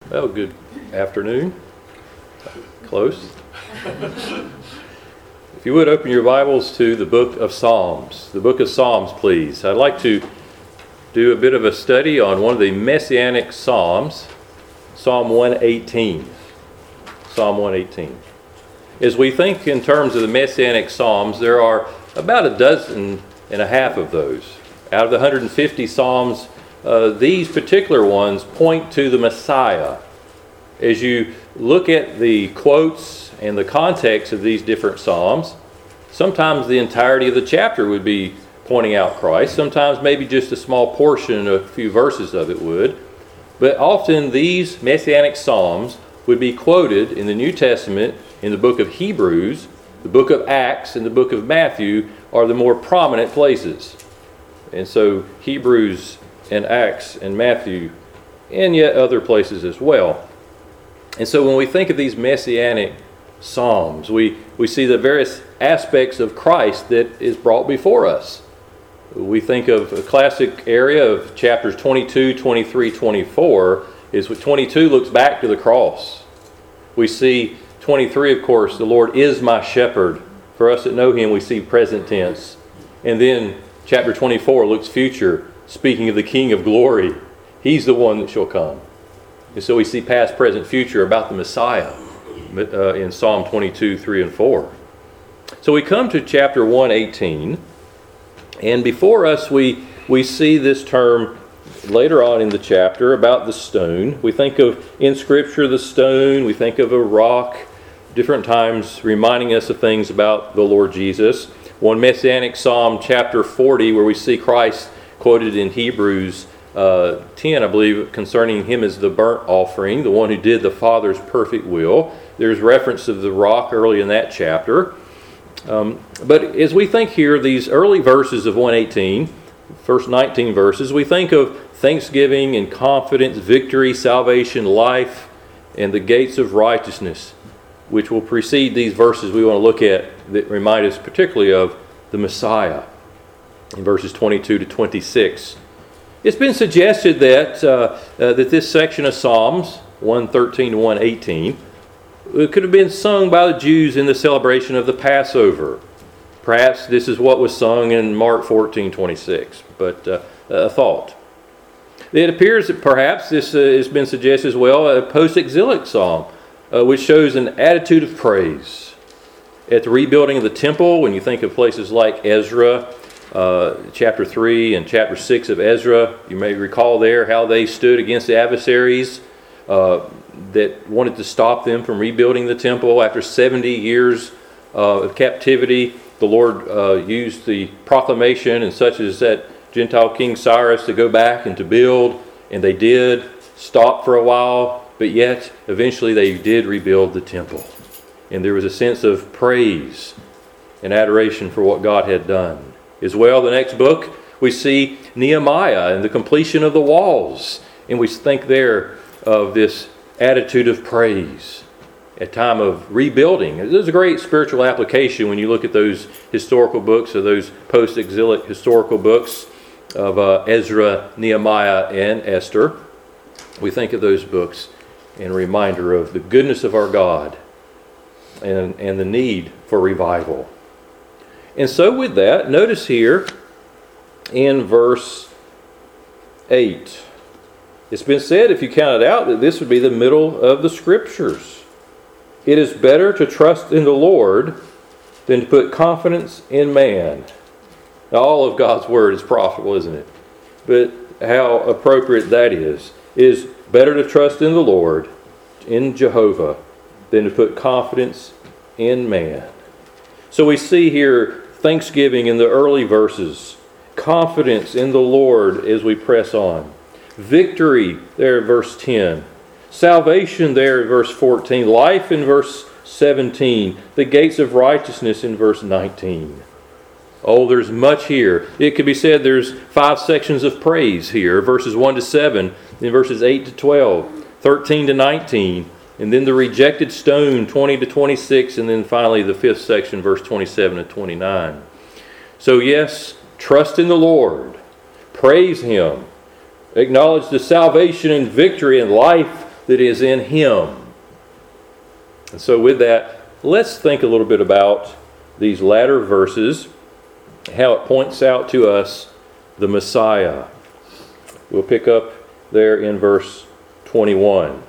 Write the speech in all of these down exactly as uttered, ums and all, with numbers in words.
Well, good afternoon. Close. If you would open your Bibles to the book of Psalms. The book of Psalms, please. I'd like to do a bit of a study on one of the messianic psalms, Psalm one eighteen. Psalm one eighteen. As we think in terms of the messianic psalms, there are about a dozen and a half of those. Out of the one hundred fifty psalms, uh, these particular ones point to the Messiah. As you look at the quotes and the context of these different psalms, sometimes the entirety of the chapter would be pointing out Christ. Sometimes maybe just a small portion, a few verses of it would. But often these messianic psalms would be quoted in the New Testament in the book of Hebrews, the book of Acts, and the book of Matthew are the more prominent places. And so Hebrews and Acts and Matthew, and yet other places as well. And so when we think of these messianic psalms, we, we see the various aspects of Christ that is brought before us. We think of a classic area of chapters twenty-two, twenty-three, twenty-four, is what twenty-two looks back to the cross. We see twenty-three, of course, the Lord is my shepherd. For us that know Him, we see present tense. And then chapter twenty-four looks future, speaking of the King of glory. He's the one that shall come. And so we see past, present, future about the Messiah uh, in Psalm twenty-two, three and four. So we come to chapter one eighteen, and before us we, we see this term later on in the chapter about the stone. We think of, in Scripture, the stone. We think of a rock, different times reminding us of things about the Lord Jesus. One messianic psalm, chapter forty, where we see Christ quoted in Hebrews uh, ten, I believe, concerning Him as the burnt offering, the one who did the Father's perfect will. There's reference of the rock early in that chapter. Um, but as we think here, these early verses of one eighteen, first nineteen verses, we think of thanksgiving and confidence, victory, salvation, life, and the gates of righteousness, which will precede these verses we want to look at that remind us particularly of the Messiah in verses twenty-two to twenty-six. It's been suggested that uh, uh, that this section of Psalms, one thirteen to one eighteen, could have been sung by the Jews in the celebration of the Passover. Perhaps this is what was sung in Mark fourteen twenty-six, but uh, a thought. It appears that perhaps this uh, has been suggested as well, a post-exilic psalm, Uh, which shows an attitude of praise. At the rebuilding of the temple, when you think of places like Ezra, uh, chapter three and chapter six of Ezra, you may recall there how they stood against the adversaries uh, that wanted to stop them from rebuilding the temple. After seventy years uh, of captivity, the Lord uh, used the proclamation and such as that Gentile King Cyrus to go back and to build, and they did stop for a while. But yet, eventually they did rebuild the temple. And there was a sense of praise and adoration for what God had done. As well, the next book, we see Nehemiah and the completion of the walls. And we think there of this attitude of praise at time of rebuilding. There's a great spiritual application when you look at those historical books or those post-exilic historical books of uh, Ezra, Nehemiah, and Esther. We think of those books and a reminder of the goodness of our God and, and the need for revival. And so with that, notice here in verse eight, it's been said, if you count it out, that this would be the middle of the Scriptures. It is better to trust in the Lord than to put confidence in man. Now, all of God's Word is profitable, isn't it? But how appropriate that is. It is better to trust in the Lord, in Jehovah, than to put confidence in man. So we see here thanksgiving in the early verses, confidence in the Lord as we press on, victory there in verse ten, salvation there in verse fourteen, life in verse seventeen, the gates of righteousness in verse nineteen. Oh, there's much here. It could be said there's five sections of praise here, verses one to seven, then verses eight to twelve, thirteen to nineteen, and then the rejected stone, twenty to twenty-six, and then finally the fifth section, verse twenty-seven to twenty-nine. So yes, trust in the Lord, praise Him, acknowledge the salvation and victory and life that is in him. And so with that, let's think a little bit about these latter verses, how it points out to us the Messiah. We'll pick up there in verse twenty-one.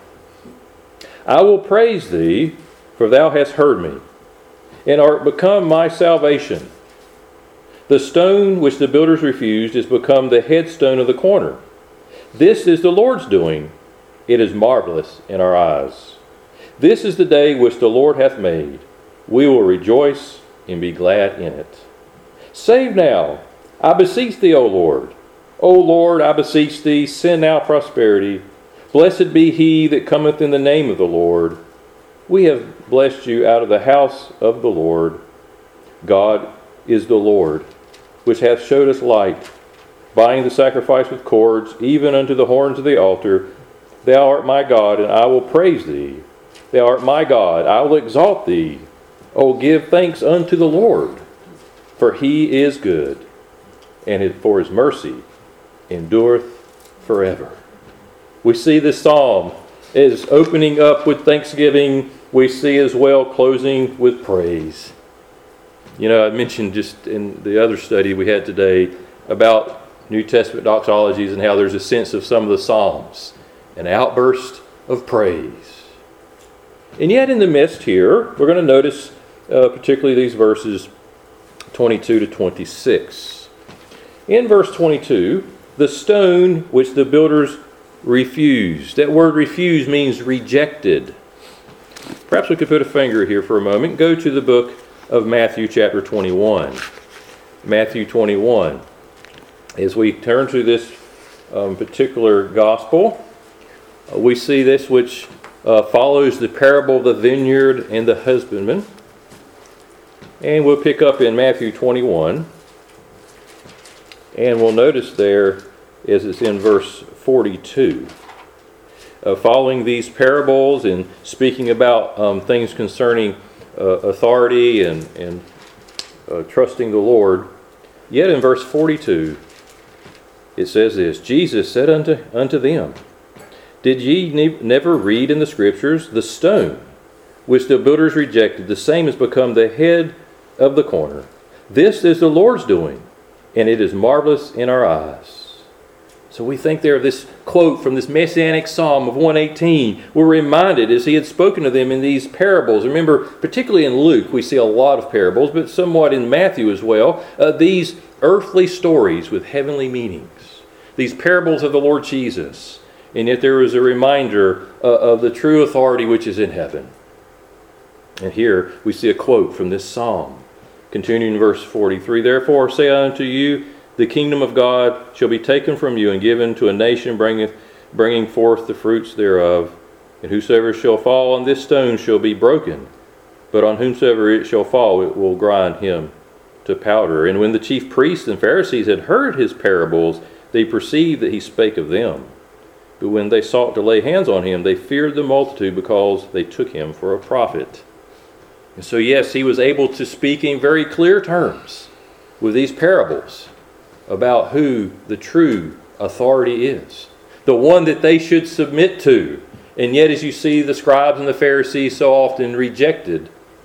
I will praise thee, for thou hast heard me, and art become my salvation. The stone which the builders refused is become the headstone of the corner. This is the Lord's doing. It is marvelous in our eyes. This is the day which the Lord hath made. We will rejoice and be glad in it. Save now, I beseech thee, O Lord. O Lord, I beseech thee, send now prosperity. Blessed be he that cometh in the name of the Lord. We have blessed you out of the house of the Lord. God is the Lord, which hath showed us light, binding the sacrifice with cords, even unto the horns of the altar. Thou art my God, and I will praise thee. Thou art my God, I will exalt thee. O give thanks unto the Lord, for he is good, and for his mercy endureth forever. We see this psalm is opening up with thanksgiving. We see as well closing with praise. You know, I mentioned just in the other study we had today about New Testament doxologies and how there's a sense of some of the psalms, an outburst of praise. And yet in the midst here, we're going to notice uh, particularly these verses twenty-two to twenty-six. In verse twenty-two, the stone which the builders refused. That word refused means rejected. Perhaps we could put a finger here for a moment. Go to the book of Matthew chapter twenty-one. Matthew twenty-one. As we turn to this um, particular gospel, uh, we see this which uh, follows the parable of the vineyard and the husbandman. And we'll pick up in Matthew twenty-one. And we'll notice there, as it's in verse forty-two. Uh, following these parables and speaking about um, things concerning uh, authority and, and uh, trusting the Lord. Yet in verse forty-two, it says this, Jesus said unto, unto them, Did ye ne- never read in the Scriptures, the stone which the builders rejected, the same has become the head of the corner. This is the Lord's doing, and it is marvelous in our eyes. So we think there of this quote from this Messianic Psalm of one eighteen. We're reminded as he had spoken to them in these parables. Remember, particularly in Luke, we see a lot of parables, but somewhat in Matthew as well. Uh, these earthly stories with heavenly meanings. These parables of the Lord Jesus. And yet there is a reminder uh, of the true authority which is in heaven. And here we see a quote from this psalm. Continuing in verse forty-three, Therefore say I unto you, the kingdom of God shall be taken from you and given to a nation bringing, bringing forth the fruits thereof. And whosoever shall fall on this stone shall be broken, but on whomsoever it shall fall it will grind him to powder. And when the chief priests and Pharisees had heard his parables, they perceived that he spake of them. But when they sought to lay hands on him, they feared the multitude because they took him for a prophet. And so yes, he was able to speak in very clear terms with these parables about who the true authority is, the one that they should submit to. And yet, as you see, the scribes and the Pharisees so often rejected.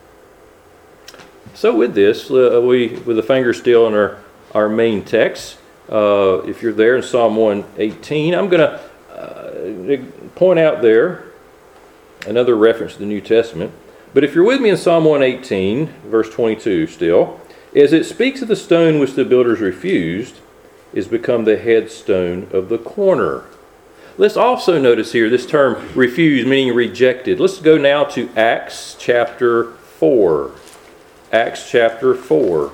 So with this, uh, we, with the finger still in our, our main text, uh, if you're there in Psalm one eighteen, I'm going to uh, point out there another reference to the New Testament. But if you're with me in Psalm one eighteen, verse twenty-two still, as it speaks of the stone which the builders refused, is become the headstone of the corner. Let's also notice here this term refused, meaning rejected. Let's go now to Acts chapter four. Acts chapter four.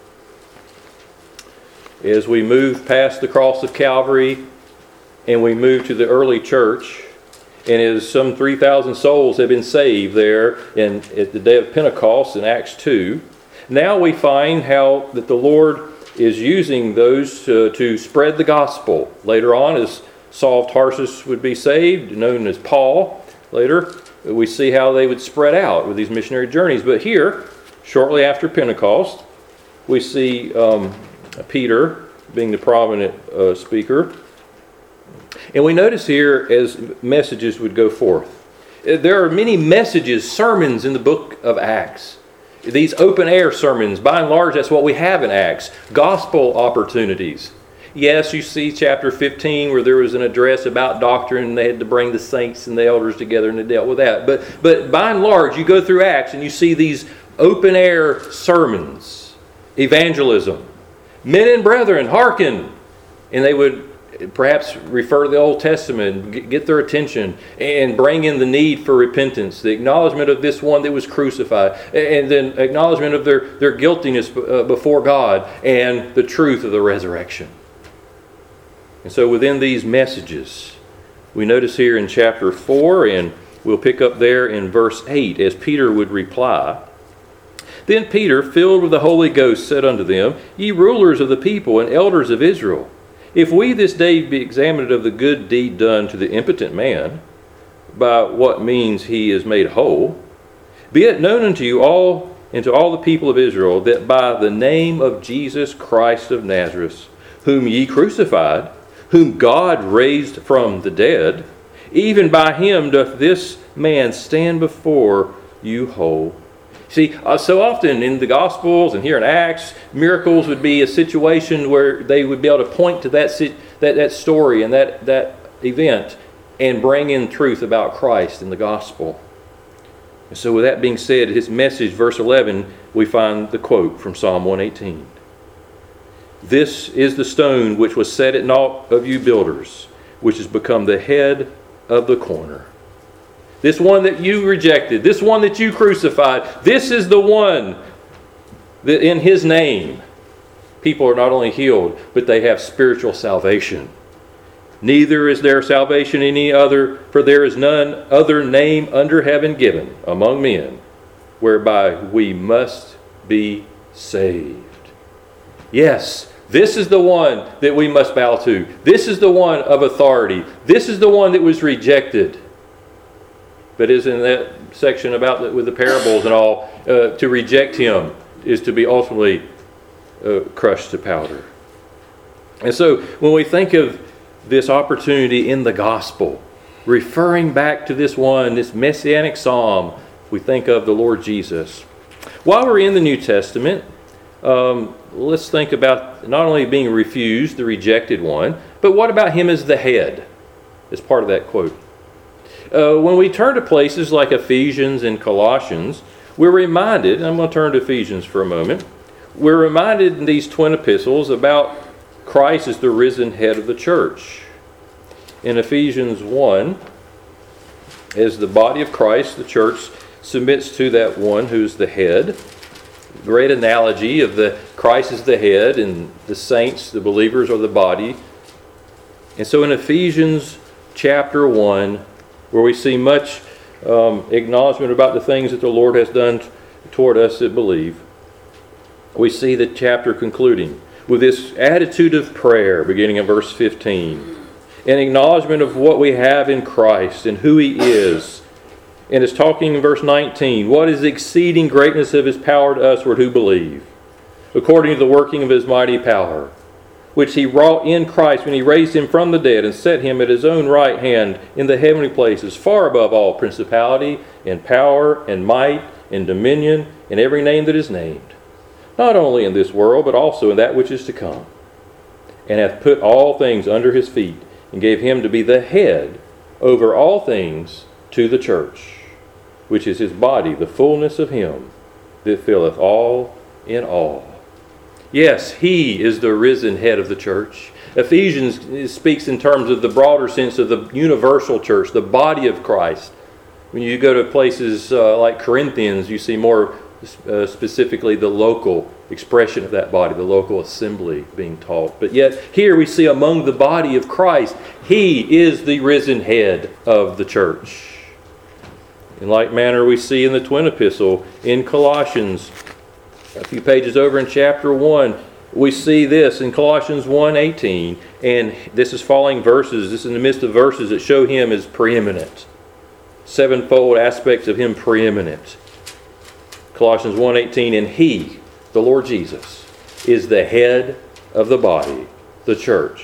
As we move past the cross of Calvary and we move to the early church, and as some three thousand souls have been saved there in, at the day of Pentecost in Acts two, now we find how that the Lord is using those to, to spread the gospel. Later on, as Saul of Tarsus would be saved, known as Paul, later we see how they would spread out with these missionary journeys. But here, shortly after Pentecost, we see um, Peter being the prominent uh, speaker. And we notice here as messages would go forth, there are many messages, sermons in the book of Acts. These open air sermons, by and large, that's what we have in Acts. Gospel opportunities. Yes, you see chapter fifteen where there was an address about doctrine and they had to bring the saints and the elders together and they dealt with that. But, but by and large, you go through Acts and you see these open air sermons, evangelism. Men and brethren, hearken. And they would perhaps refer to the Old Testament, get their attention, and bring in the need for repentance, the acknowledgement of this one that was crucified, and then acknowledgement of their, their guiltiness before God, and the truth of the resurrection. And so within these messages, we notice here in chapter four, and we'll pick up there in verse eight, as Peter would reply, "Then Peter, filled with the Holy Ghost, said unto them, Ye rulers of the people and elders of Israel, if we this day be examined of the good deed done to the impotent man, by what means he is made whole, be it known unto you all and to all the people of Israel, that by the name of Jesus Christ of Nazareth, whom ye crucified, whom God raised from the dead, even by him doth this man stand before you whole." See, uh, so often in the Gospels and here in Acts, miracles would be a situation where they would be able to point to that that, that story and that, that event and bring in truth about Christ in the Gospel. And so with that being said, his message, verse eleven, we find the quote from Psalm one eighteen. "This is the stone which was set at naught of you builders, which has become the head of the corner." This one that you rejected, this one that you crucified, this is the one that in his name people are not only healed, but they have spiritual salvation. "Neither is there salvation in any other, for there is none other name under heaven given among men, whereby we must be saved." Yes, this is the one that we must bow to. This is the one of authority. This is the one that was rejected. But is in that section about the, with the parables and all, uh, to reject him is to be ultimately uh, crushed to powder. And so when we think of this opportunity in the gospel, referring back to this one, this messianic psalm, we think of the Lord Jesus. While we're in the New Testament, um, let's think about not only being refused, the rejected one, but what about him as the head, as part of that quote. Uh, when we turn to places like Ephesians and Colossians, we're reminded, and I'm going to turn to Ephesians for a moment, we're reminded in these twin epistles about Christ as the risen head of the church. In Ephesians one, as the body of Christ, the church submits to that one who's the head. Great analogy of the Christ as the head and the saints, the believers, are the body. And so in Ephesians chapter one, where we see much um, acknowledgement about the things that the Lord has done t- toward us that believe, we see the chapter concluding with this attitude of prayer, beginning in verse fifteen, an acknowledgement of what we have in Christ and who he is. And it's talking in verse nineteen, what is the exceeding greatness of his power to usward who believe, according to the working of his mighty power, which he wrought in Christ when he raised him from the dead and set him at his own right hand in the heavenly places, far above all principality and power and might and dominion and every name that is named, not only in this world, but also in that which is to come, and hath put all things under his feet, and gave him to be the head over all things to the church, which is his body, the fullness of him that filleth all in all. Yes, he is the risen head of the church. Ephesians speaks in terms of the broader sense of the universal church, the body of Christ. When you go to places uh, like Corinthians, you see more uh, specifically the local expression of that body, the local assembly being taught. But yet here we see among the body of Christ, he is the risen head of the church. In like manner we see in the twin epistle in Colossians, a few pages over in chapter one, we see this in Colossians one eighteen, and this is following verses, this is in the midst of verses that show him as preeminent. Sevenfold aspects of him preeminent. Colossians one eighteen, and he, the Lord Jesus, is the head of the body, the church,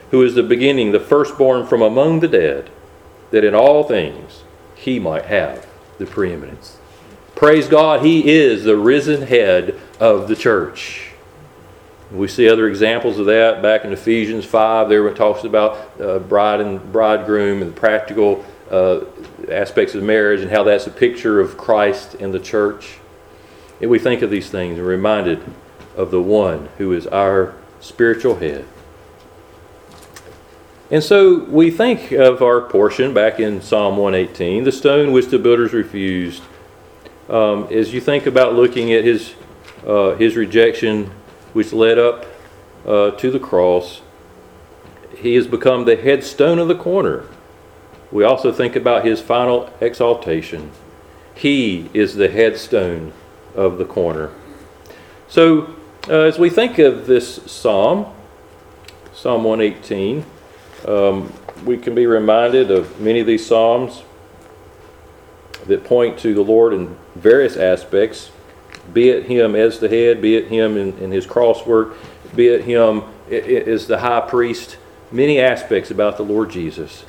who is the beginning, the firstborn from among the dead, that in all things he might have the preeminence. Praise God, he is the risen head of the church. We see other examples of that back in Ephesians five. There it talks about uh, bride and bridegroom and the practical uh, aspects of marriage and how that's a picture of Christ and the church. And we think of these things and are reminded of the one who is our spiritual head. And so we think of our portion back in Psalm one eighteen, the stone which the builders refused. Um, as you think about looking at his uh, his rejection, which led up uh, to the cross, he has become the headstone of the corner. We also think about his final exaltation. He is the headstone of the corner. So uh, as we think of this psalm, Psalm one eighteen, um, we can be reminded of many of these psalms that point to the Lord in various aspects, be it him as the head, be it him in, in his cross work, be it him as the high priest, many aspects about the Lord Jesus.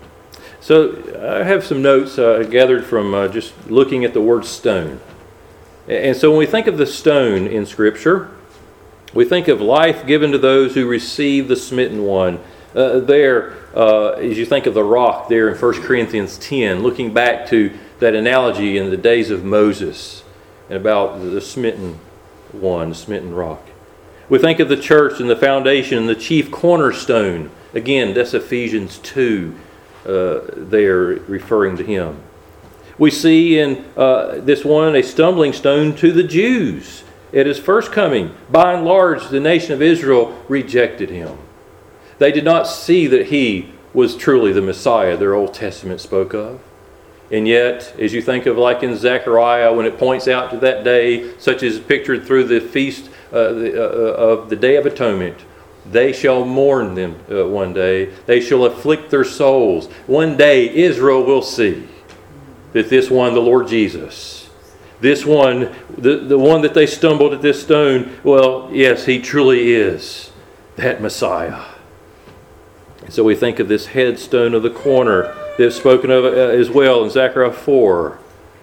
So I have some notes uh, gathered from uh, just looking at the word stone. And so when we think of the stone in Scripture, we think of life given to those who receive the smitten one. Uh, there, uh, as you think of the rock there in First Corinthians ten, looking back to that analogy in the days of Moses and about the smitten one, the smitten rock. We think of the church and the foundation and the chief cornerstone. Again, that's Ephesians two uh, there referring to him. We see in uh, this one a stumbling stone to the Jews at his first coming. By and large, the nation of Israel rejected him. They did not see that he was truly the Messiah their Old Testament spoke of. And yet, as you think of like in Zechariah, when it points out to that day, such as pictured through the feast uh, the, uh, of the Day of Atonement, they shall mourn them uh, one day. They shall afflict their souls. One day Israel will see that this one, the Lord Jesus, this one, the, the one that they stumbled at this stone, well, yes, he truly is that Messiah. And so we think of this headstone of the corner that's spoken of uh, as well in Zechariah four.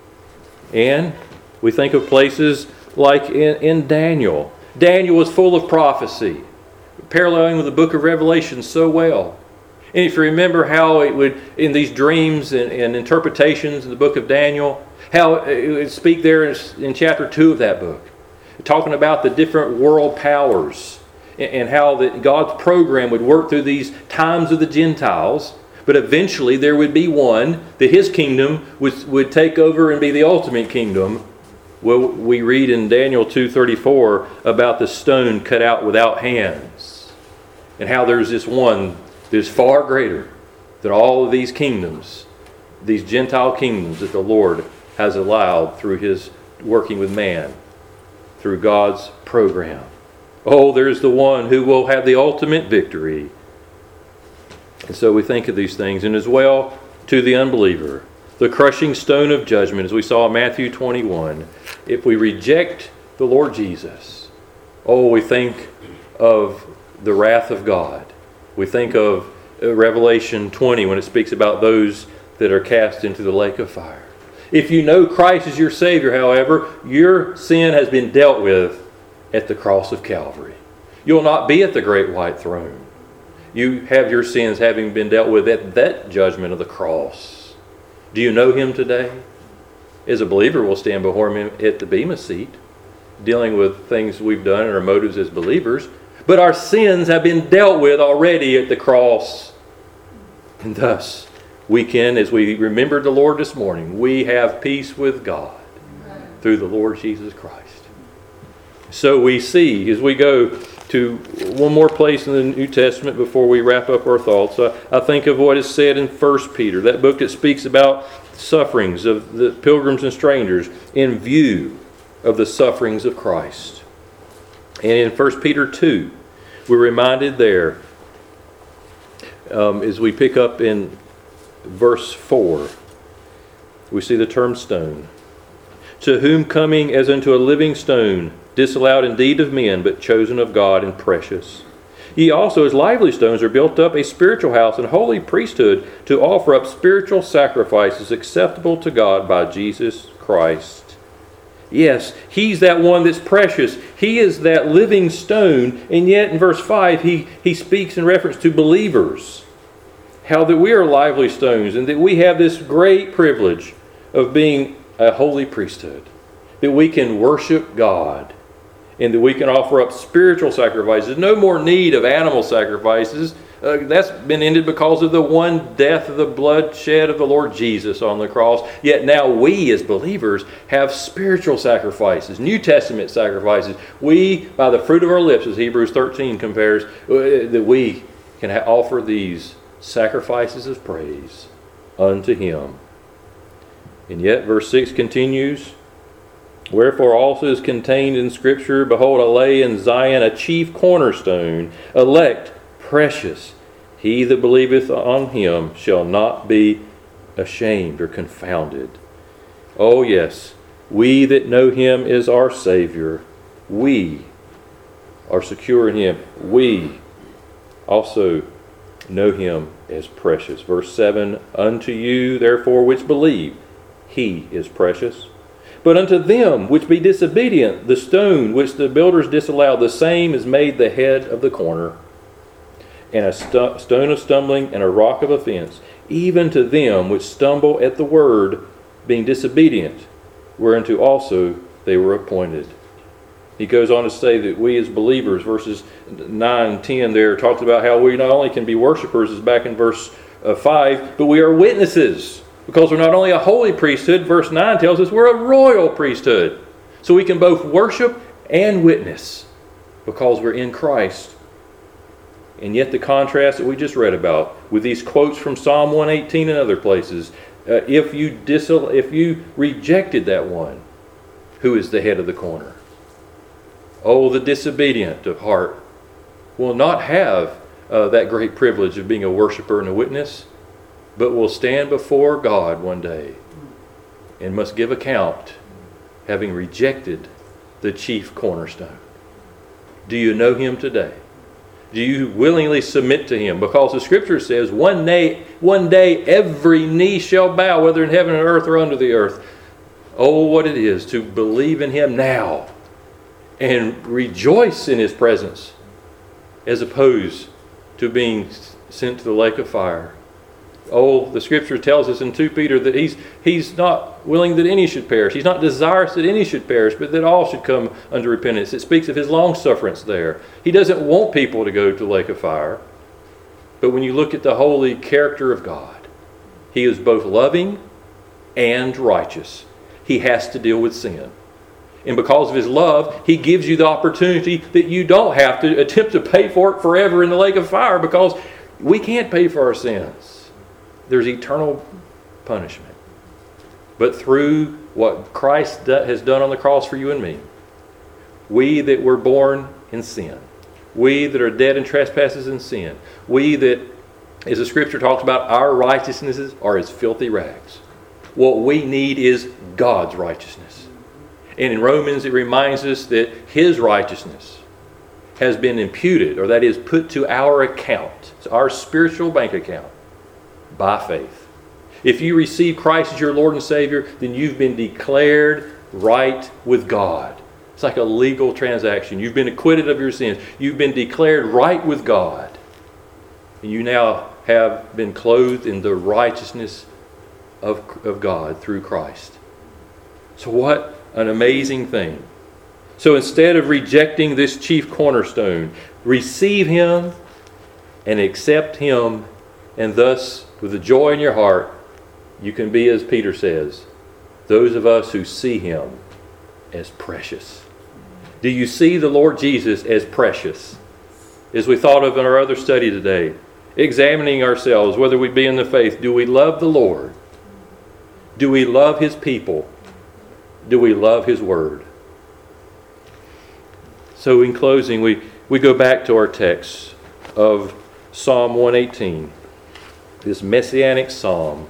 And we think of places like in, in Daniel. Daniel was full of prophecy, paralleling with the book of Revelation so well. And if you remember how it would, in these dreams and, and interpretations in the book of Daniel, how it would speak there in, in chapter two of that book, talking about the different world powers and, and how that God's program would work through these times of the Gentiles, but eventually there would be one that his kingdom would, would take over and be the ultimate kingdom. Well, we read in Daniel two thirty-four about the stone cut out without hands, and how there's this one that is far greater than all of these kingdoms, these Gentile kingdoms that the Lord has allowed through his working with man, through God's program. Oh, there's the one who will have the ultimate victory. And so we think of these things. And as well, to the unbeliever, the crushing stone of judgment, as we saw in Matthew twenty-one, if we reject the Lord Jesus, oh, we think of the wrath of God. We think of Revelation twenty when it speaks about those that are cast into the lake of fire. If you know Christ as your Savior, however, your sin has been dealt with at the cross of Calvary. You'll not be at the great white throne. You have your sins having been dealt with at that judgment of the cross. Do you know him today? As a believer, we'll stand before him at the Bema seat, dealing with things we've done and our motives as believers. But our sins have been dealt with already at the cross. And thus, we can, as we remembered the Lord this morning, we have peace with God through the Lord Jesus Christ. So we see, as we go to one more place in the New Testament before we wrap up our thoughts, uh, I think of what is said in First Peter, that book that speaks about sufferings of the pilgrims and strangers in view of the sufferings of Christ. And in First Peter two, we're reminded there, um, as we pick up in verse four, we see the term stone. To whom coming as unto a living stone, disallowed indeed of men, but chosen of God and precious. Ye also as lively stones are built up a spiritual house and holy priesthood to offer up spiritual sacrifices acceptable to God by Jesus Christ. Yes, He's that one that's precious. He is that living stone. And yet in verse five, he, he speaks in reference to believers. How that we are lively stones and that we have this great privilege of being a holy priesthood. That we can worship God. And that we can offer up spiritual sacrifices. No more need of animal sacrifices. Uh, that's been ended because of the one death of the bloodshed of the Lord Jesus on the cross. Yet now we as believers have spiritual sacrifices, New Testament sacrifices. We, by the fruit of our lips, as Hebrews thirteen compares, uh, that we can ha- offer these sacrifices of praise unto Him. And yet verse six continues, Wherefore also is contained in Scripture, Behold, I lay in Zion a chief cornerstone, elect, precious. He that believeth on Him shall not be ashamed or confounded. Oh yes, we that know Him as our Savior, we are secure in Him. We also know Him as precious. Verse seven, Unto you therefore which believe, He is precious. But unto them which be disobedient, the stone which the builders disallowed, the same is made the head of the corner, and a st- stone of stumbling and a rock of offense, even to them which stumble at the word, being disobedient, whereunto also they were appointed. He goes on to say that we as believers, verses nine and ten there, talks about how we not only can be worshipers, as back in verse uh, five, but we are witnesses. Because we're not only a holy priesthood, verse nine tells us we're a royal priesthood. So we can both worship and witness because we're in Christ. And yet the contrast that we just read about with these quotes from Psalm one eighteen and other places, uh, if you dis- if you rejected that one, who is the head of the corner? Oh, the disobedient of heart will not have uh, that great privilege of being a worshiper and a witness, but will stand before God one day and must give account, having rejected the chief cornerstone. Do you know Him today? Do you willingly submit to Him? Because the Scripture says one day, one day every knee shall bow, whether in heaven and earth or under the earth. Oh, what it is to believe in Him now and rejoice in His presence, as opposed to being sent to the lake of fire. Oh, the Scripture tells us in Second Peter that he's, he's not willing that any should perish. He's not desirous that any should perish, but that all should come unto repentance. It speaks of His long-sufferance there. He doesn't want people to go to the lake of fire. But when you look at the holy character of God, He is both loving and righteous. He has to deal with sin. And because of His love, He gives you the opportunity that you don't have to attempt to pay for it forever in the lake of fire, because we can't pay for our sins. There's eternal punishment. But through what Christ has done on the cross for you and me, we that were born in sin, we that are dead in trespasses and sin, we that, as the Scripture talks about, our righteousnesses are as filthy rags. What we need is God's righteousness. And in Romans it reminds us that His righteousness has been imputed, or that is put to our account. It's our spiritual bank account. By faith. If you receive Christ as your Lord and Savior, then you've been declared right with God. It's like a legal transaction. You've been acquitted of your sins. You've been declared right with God. And you now have been clothed in the righteousness of, of God through Christ. So what an amazing thing. So instead of rejecting this chief cornerstone, receive Him and accept Him, and thus, with the joy in your heart, you can be, as Peter says, those of us who see Him as precious. Do you see the Lord Jesus as precious? As we thought of in our other study today, examining ourselves, whether we be in the faith, do we love the Lord? Do we love His people? Do we love His Word? So in closing, we, we go back to our text of Psalm one eighteen. This messianic psalm.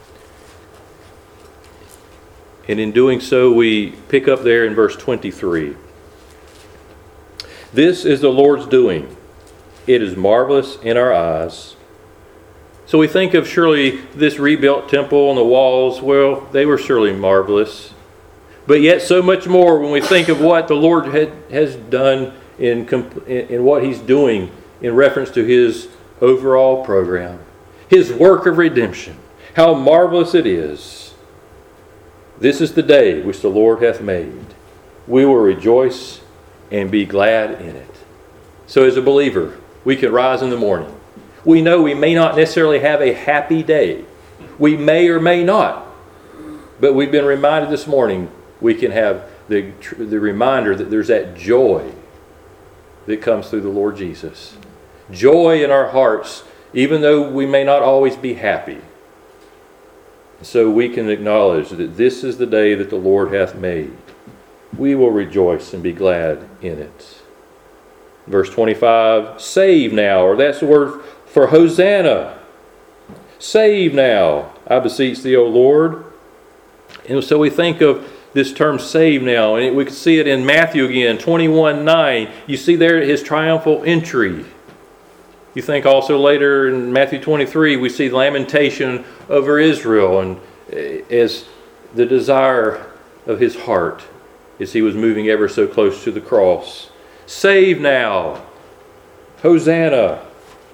And in doing so, we pick up there in verse twenty-three. This is the Lord's doing. It is marvelous in our eyes. So we think of surely this rebuilt temple and the walls. Well, they were surely marvelous. But yet so much more when we think of what the Lord had, has done in, in what He's doing in reference to His overall program. His work of redemption. How marvelous it is. This is the day which the Lord hath made. We will rejoice and be glad in it. So as a believer, we can rise in the morning. We know we may not necessarily have a happy day. We may or may not. But we've been reminded this morning we can have the, the reminder that there's that joy that comes through the Lord Jesus. Joy in our hearts, even though we may not always be happy. So we can acknowledge that this is the day that the Lord hath made. We will rejoice and be glad in it. Verse twenty-five, save now, or that's the word for Hosanna. Save now, I beseech thee, O Lord. And so we think of this term save now, and we can see it in Matthew again, twenty-one nine. You see there His triumphal entry. You think also later in Matthew twenty-three, we see lamentation over Israel and as the desire of His heart as He was moving ever so close to the cross. Save now. Hosanna.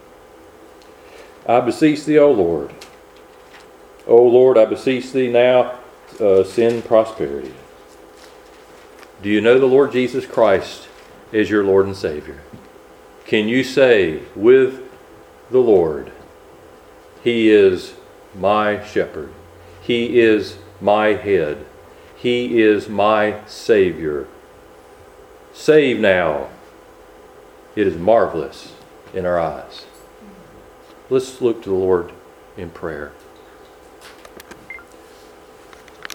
I beseech thee, O Lord. O Lord, I beseech thee now, uh, send prosperity. Do you know the Lord Jesus Christ as your Lord and Savior? Can you say with the Lord, He is my shepherd. He is my head. He is my Savior. Save now. It is marvelous in our eyes. Let's look to the Lord in prayer.